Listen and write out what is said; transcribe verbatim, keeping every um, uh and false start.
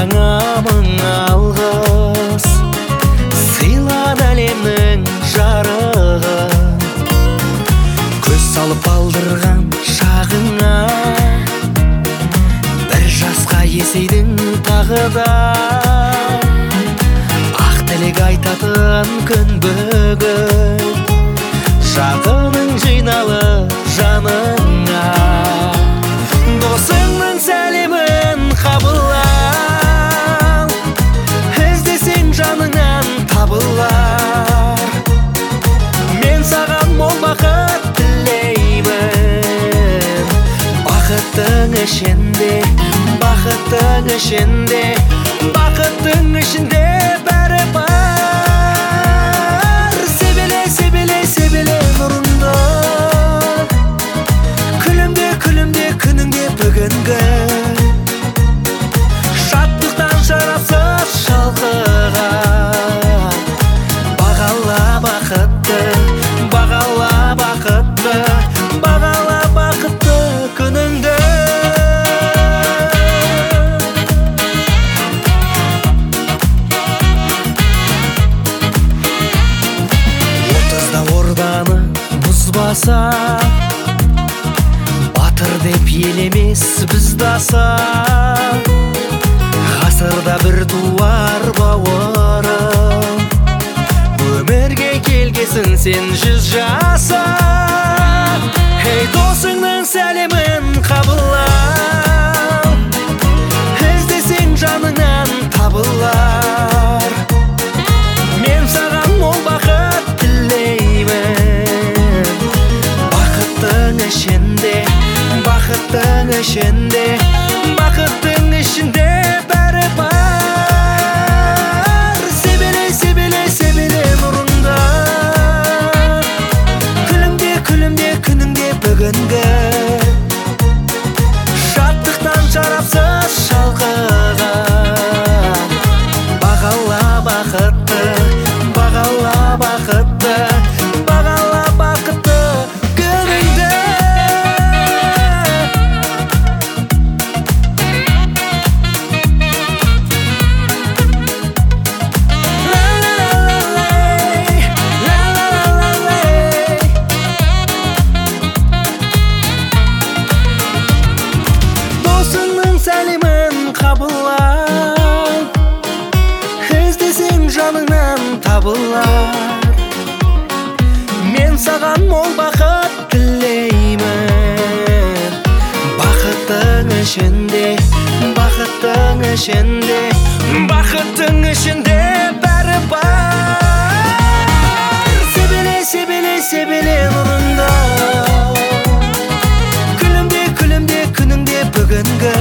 саңа мың алғыс, сыйлады әлемнің жарығын. Көз салып балдырған шағыңа, бір жасқа есейдің тағы да. Ақ тілек айтатын күн бүгін, жақының жиналып жаныңа. Досыңның сәлемін қабылал, іздесең жаныңнан табылар. Мен саған мол бақыт тілеймін, бақыттың ішінде, бақыттың ішінде, бақыттың ішінде бәрі бар. Себеле, себеле, себеле нұрыңды, күлімде, күлімде күніңде бүгінгі. Шаттықтан шарапсыз шалқыған, бағала бақытты, бағала бақытты, бағала бақытты күніңді. Отызда орданы мұз баса, батыр деп елемес біз даса. Ғасырда бір туар бауырым, өмірге келгесін сен жүз жаса. Ей, досыңның сәлемін қабылал, іздесең жаныңнан табылар. Мен саған мол бақыт тілеймін, бақыттың ішінде, бақыттың ішінде, бақыттың ішінде бәрі бар. Себеле, себеле, себеле нұрыңда, күлімде, күлімде күніңде бүгінгі. Шаттықтан шарапсыз шалқыған, бағала бақытты, бағала бақытты, бағала бақытты күніңді. Досыңның сәлемін қабылал, іздесең жаныңнан табылар. Мен саған мол бақыт тілеймін, бақыттың ішінде, бақыттың ішінде, бақыттың ішінде бәрі бар. Себеле, себеле, себеле нұрыңда, күлімде, күлімде күніңде бүгінгі.